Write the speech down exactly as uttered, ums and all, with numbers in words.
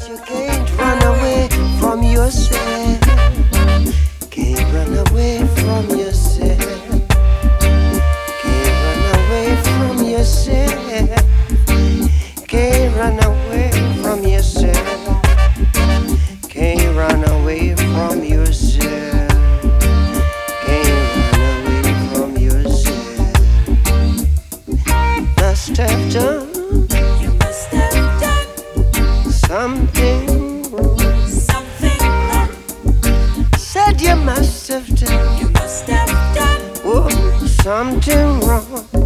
You can't run away from yourself. Can't run away from yourself. Can't run away from yourself. Can't run away from yourself. Can't run away from yourself. Can't run away from yourself. Must have done. You must have done Something wrong. something wrong. Said you must have done. You must have done Oh, something wrong.